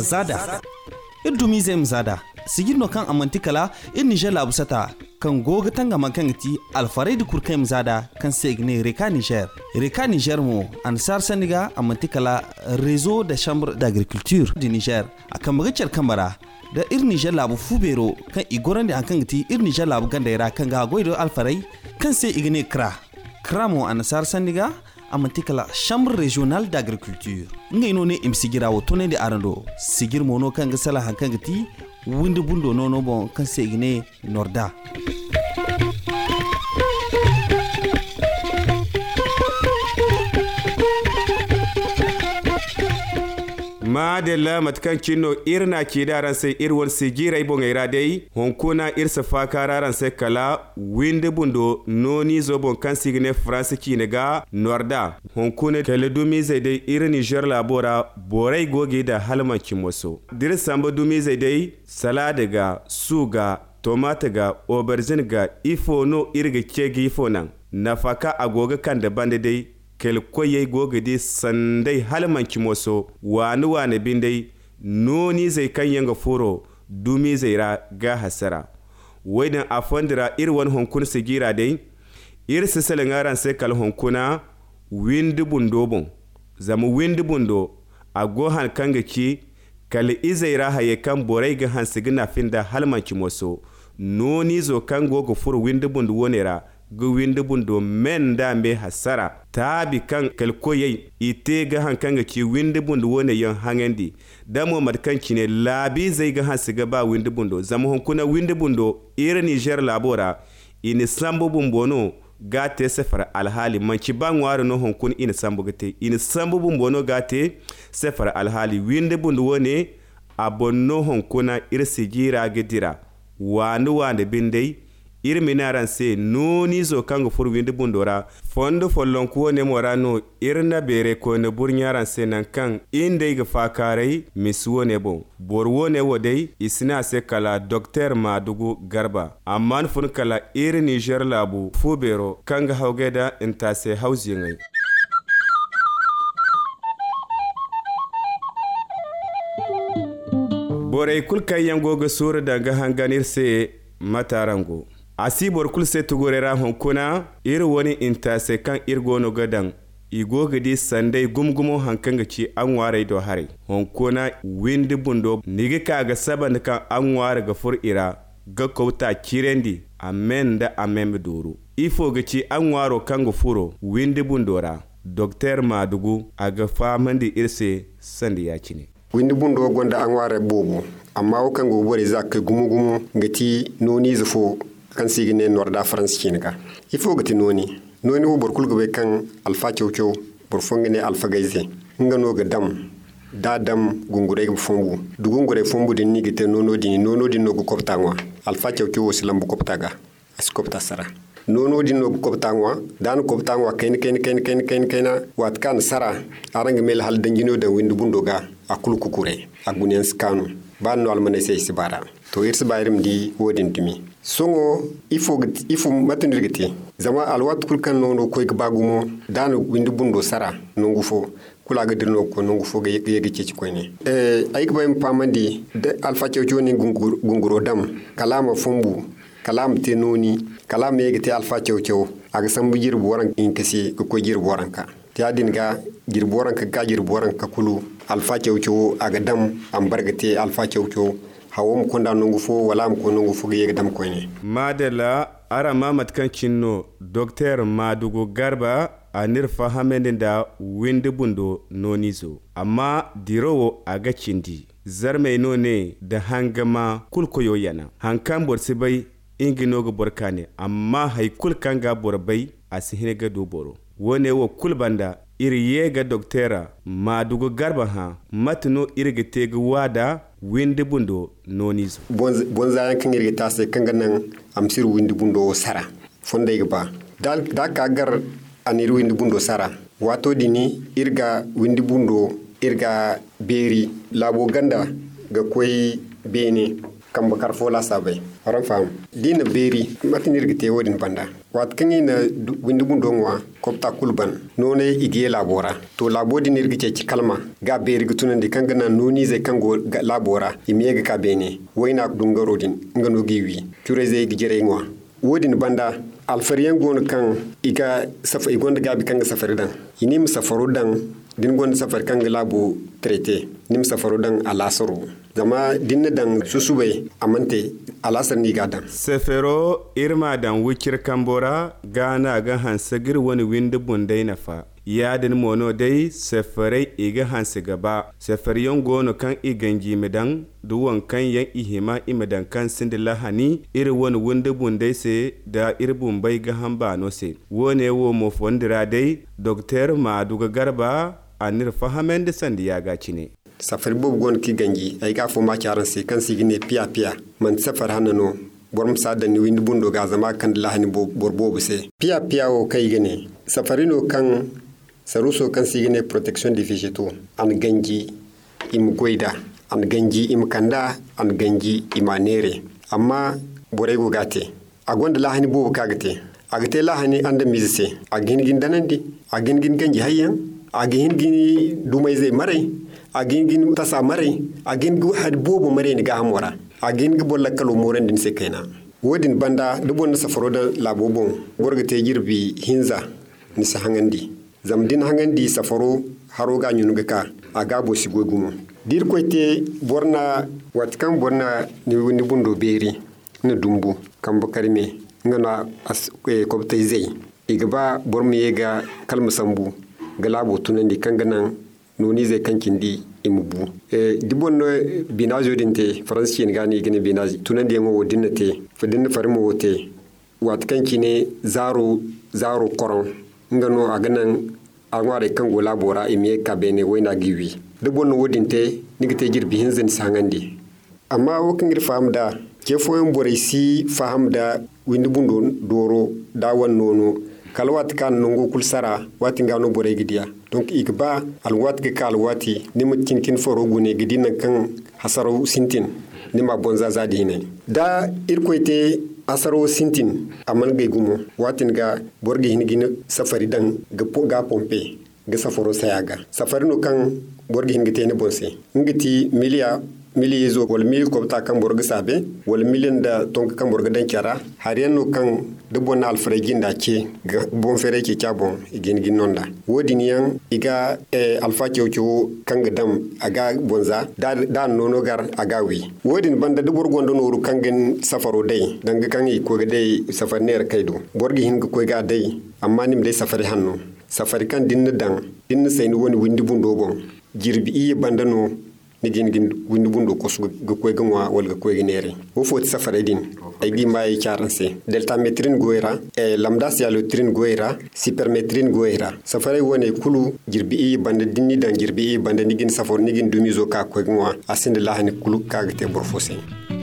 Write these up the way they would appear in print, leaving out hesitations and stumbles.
zada irdumi zai zada sigir no kan amantikala in Niger labusata kan goga tanga mankangati alfarai da kurkai zada kan segne reka Niger mo ansar saniga amantikala réseau de chambre d'agriculture du Niger akan magacar kamara da Niger labu fubero kan igoran da ankangati Niger labu gandaira kan ga goido alfarai kan sai igne kramo ansar saniga amantikala chambre régionale d'agriculture ngay no ne imsigira wotone de arando sigir mono kan ga sala hankangati windi bundo nono bon kan segne norda madalla matkan cinno irna ke daran sai irwar sigira ibon ira dai honkuna irsa fakararan sai kala windi bundo noni zobon kan signe france ki ga norda honkuna kala dumi zai dai ir Niger labora borai goge da halman kimoso dir samba dumi zai dai salade ga suga tomate ga aubergine ga ifo no irga kege ifo nan nafaka agoga kan da bande dai kelkoye gogidi sandai halman kimoso wani bindai noni zai kan yanga furo dumi zai ra ga hasara waidan afandira irwan honkun sigira dai ir sisalin aran sai kal honkuna windi bundo bon zamu windi bundo agohan kanga ki kal izaira haye kan borai ga hansigina finda halman kimoso noni zo kan gogo furo windi bundo wonera ga windi bundo men da me hasara tabi kan kalkoyai ite ga hankanga ki windi bundo wone yan hangendi damo markan kine labi zai ga hansiga ba windi bundo zamu honkuna windi bundo ira Niger labora ini sambo bumbono gate sefar alhali manci bangwaro no honkun ini sambo gate ini sambo bumbono gate sefar alhali windi bundo wone abonno honkuna irsigira gedira wani bindai irminaran se noni zo kango fur windi bundora fondo follon ko ne morano irna bere ko ne burnyaran se nan kan inde ga fakarai miswo ne bon borwo ne wodai isna se kala docteur Madugu Garba amman fun kala ir Niger labu fubero kanga hawgeda inta se hausingai borai kulkan yango ga sura daga hanganir se matarango asibor kulse tugorera honkuna woni intase kan irgono gadan igogidi sandai gumgumo hankanga ci an ware do hare honkuna windi bundo nigi kaga saban kan an ware ga fur ira ga kauta kirendi amen da amen duru ifo ga ci an waro kan furo windi bundora docteur Madugu aga famandi irse sandi ya cine windi bundo gonda an ware bobo amma kan go bore zakka gumugumo ngati noni zufo kan sigine norda france kinga ifo gati noni wo borkul gobe kan alfa chowchow bor fongene alfa gaize ngano ga dam gungure ga fombu du gungure fombu de nigite nono di no go koptangwa alfa chowchow silambu koptaga as kopta sara nono di no go koptangwa dan koptangwa ken wat kan sara arang mel hal dangino da windu bundoga akulu kukure agunen skanu ban no almane sey sibara to irsi bayrim di wodin tumi songo ifo matunirgiti zama alwat kulkan nono koy bagumo danu windu bundo sara nongu fo kula ga dirno ko nongu fo ga yegi ci ko ne ay ko bayim pamandi de alfa cewjo ni gunguro dam kalama fombu kalam te noni kalam yegi te alfa cewjo aga sambu jirbu waran inkasi ko jirbu waranka ti adin ga jirbu waranka ga jirbu waranka kulu alfa cewjo aga dam ambargate alfa cewjo hawom konda nongu fo wala ko nongu fo yega dam ko ne madala ara mamat kan cinno docteur Madugu Garba anir fahamende da windi bundo nonizo amma dirowo aga cindi zarme none da hangama kulkoyo yana hankan borsi bai inginogo borkane amma hay kulkanga borbai asihine ga doboro wone wo kulbanda iri yega docteur Madugu Garba ha matno irge tega wada windi bundo nonizo bonza yankin irge tase kanga nan amsir windi bundo sara fonde ba da kagar anir windi bundo sara wato dini irga windi bundo irga beri labo ganda ga koy bene kan bakar fola sabai ran fam dina beri matinir gite wodin banda wat kan ina windu bundongwa kopta kulban none igie labora to labodi nirgice ci kalma ga beri gutunandi kangana noni zai kango labora imiyega ka bene wayna dungarodin ngano giwi tureze gijere ngwa wodin banda alfariyan gon kan iga safa igonda gabi kanga safari dan inim safaru dan din gon safar kanga labo traité nim safaru dan alasaro zama dinna dan susube amante alasar ni gadan sefero irma dan wikir kambora gana ga hansagir wani windu bundai nafa yadin mono dai sefarai iga hansi gaba sefariyon gono kan igangi medan duwan kan yan ihima imedan kan sindila hani iri wani windu bundai se da irbun bai ga hamba no se wone wo mo fondira dai doktor Maduga Garba anir fahamen da sandi ya gaci ne safari bob gon ki gangi ay ga fo ma charan se kan sigine pia man safar hanano borom sada ni windu bundo ga zama kan lahani borbobu se pia o kai gane safarino kan saruso kan sigine protection de végétaux an gangi im goida an gangi im kanda an gangi imanere amma borego gate agonda lahani bobu kagate agate lahani anda mizse agin danandi agin gangi hayyan agin dumai zai mare agin tasa mare agin had bobo mare ni ga hamora agin bolla kalo moran din se kaina wodin banda dubon safaro da labobon gorgate girbi hinza ni sa hangandi zamdin hangandi safaro haro ga nyunuga ka aga bo sigogumo dir koite borna watkan borna ni bundo beri na dumbu kambo karime ngana ko tay zai igaba bormi yega kalmu sambu galabo tunandi kanganan noni zai kankin di imubu dibon no binajo dinte faransi ngani gene binaji tunandi ngo dinnate fadin farmo wote wat kanki ne zaro koron ngano aganan agware kango labora imiye kabene wayna giwi dibon no wodinte nigite jirbi hinzen sangandi amma wokin famda ke foyen borisi fahamda windi bundo doro dawan nono kalwat kan nongo kulsara wati ngano bore gidiya donc ikba alwat ke kalwati nima kinkin foro gune gidina kan hasaro sintin nima bonza zadi ne da irkoite asaro sintin aman gay gumo watin ga borge hingina safari dan ga pompe ga safaro sayaga safari no kan borge hingite ne bonse ngiti mili zo wal mil ko ta kan borga sabe wal milin da tonka kan borga dan kyara har yanno kan dubon alfrejin da ke bon fere ke cabon igin nonda wodi niyan iga alfa kyocho kan gadam aga bonza da nono gar aga wi wodin banda dubor gondo noru kan gen safaro dai danga kan yi ko dai safar ner kaido borgi hin ko ga dai amma nim dai safari hanno safari kan din sai ni woni windi bundo bon jirbi iye banda no nigin windu bundo ko ga koy gwa wal ga koy ginere wo foti safare din ay gi may charanse delta metrin goira e lambda sialo trin goira supermetrin goira safare woni kulu jirbi e bande dinni dan jirbi e bande nigin safor nigin dumizo ka koy gwa asinde lahani kulu kagate borfose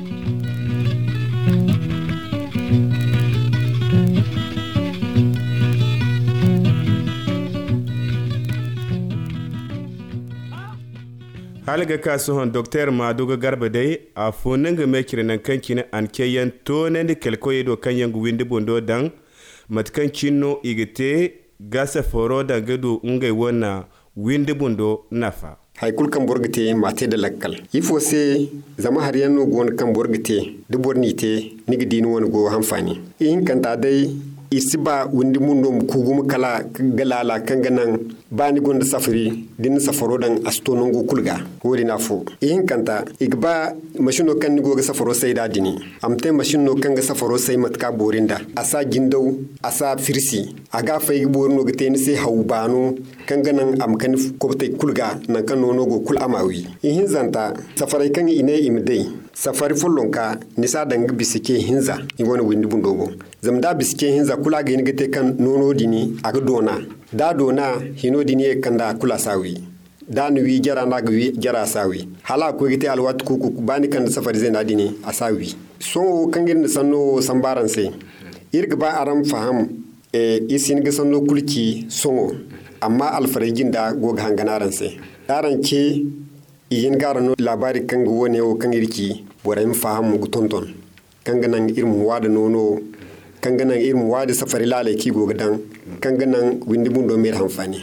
halga kasuhon Dr. Maduga Garba dai a fonin ga mekirinan kanki na an keyan tonen da kelkoye do kanyan windi bondo dan matkan kinno igite gasa foro da gado ngai wana windi bondo nafa haikul kan borgite mate da lakkal ifo se zama har yanno gon kan borgite de bornite nigi dinu won go hanfani in kan ta dai isiba windi mundum kugum kala galala kanganan bani gonda safari din safaro dan astonongo kulga wodi nafo in kanta igba mashino kan ni goga safaro sai da dini amte mashino kan ga safaro sai matka borinda asa gindaw asa firsi aga fay borno ga teni sai hawbano kanganan am kan kopte kulga nan kan nono go kul amawi in zanta safarai kan ine imdai safari follonka nisa danga bisike hinza in woni windi bundogo zamda bisike hinza kula ga yingete kan nono dini aga dona hino dini kanda kula sawi danu wi jara naga wi jara sawi hala ko gite alwat kuku bani kan safari zena dini asawi so kangin sanno sambaran sai irga ba aram faham isin ga sanno kulki songo amma alfarejin da goga hanganaran sai daran ke yin garano labari kan wone o kan irki boray faham gu tonton kan ganan irin wada nono kan ganan irin wada safari lalai ki go gadan kan ganan windi bundo mer hanfani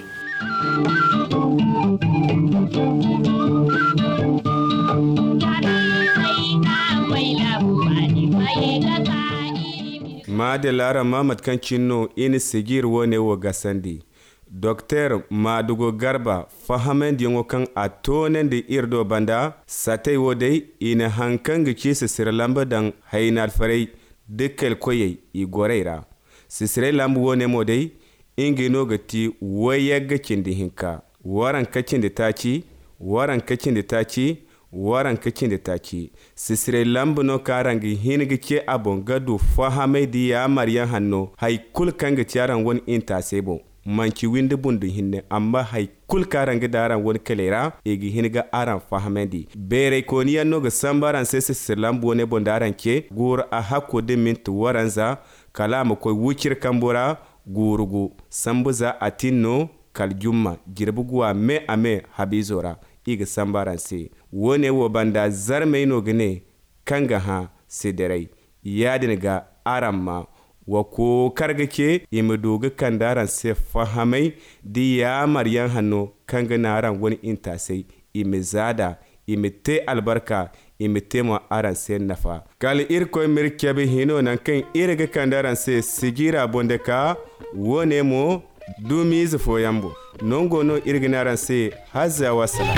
ma da lara mamat kan cinno ini sigir wone wo gasandi Dr. Madugo Garba fahamen dingo kan a tonen da irdo banda satai wodai ina hankan gici sisir lamba dan hainar farai dukkan koyai igoreira sisirai lambu wone modai ingino gati waya gakin da hinka waran kacin da taci waran kacin da taci waran kacin da taci sisirai lambu no karangi hingi ke abon gado fahamai di ya maryan hanno haikul kan gici yaran wani inta sebo manci windi bundu hinne amma hay kul karangi daran won kelera egi hinga aran fahmendi bere koniya no ga sambaran sese selambo ne bondaran ke gur a hakko de mint waranza kalama ko wucir kambora gurugu sambuza atinno kaljumma girbuguwa me ame habizora iga sambaran se wone wo banda zarme no gane kanga ha sidirai yadin ga aramma wa ko karga ke imi doga kandaran se fahamai di ya maryan hanno kanga naran wani inta sai imi zada imi te albarka imi te mo aran se nafa kal irko mirkebe hino nan kan irga kandaran se sigira bondeka wone mo dumi zufo yambo nongo no irga naran se hazza wasala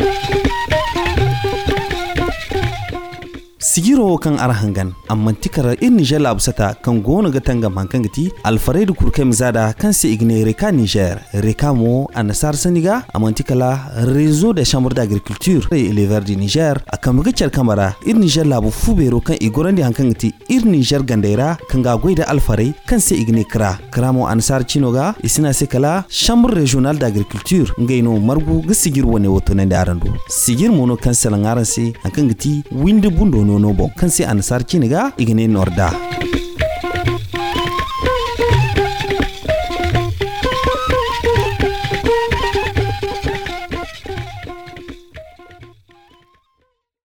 sigiro kan arhangan amma tikara in Niger labsata kan gona ga tanga mankan gati alfaredu kurkem zada kan se igne reka Niger reka mo anasar saniga amma tikala réseau de chambre d'agriculture et éleveur du Niger akam ga cer kamara in Niger labu fubero kan igorandi hankan gati ir Niger gandaira kan ga goida alfare kan se igne kra mo ansar chinoga isina se kala chambre régionale d'agriculture ngaino margu ga sigir wone woto nan da arandu sigir mono kan selangaran se hankan gati windi bundo no bon kan sai ansar kiniga igine norda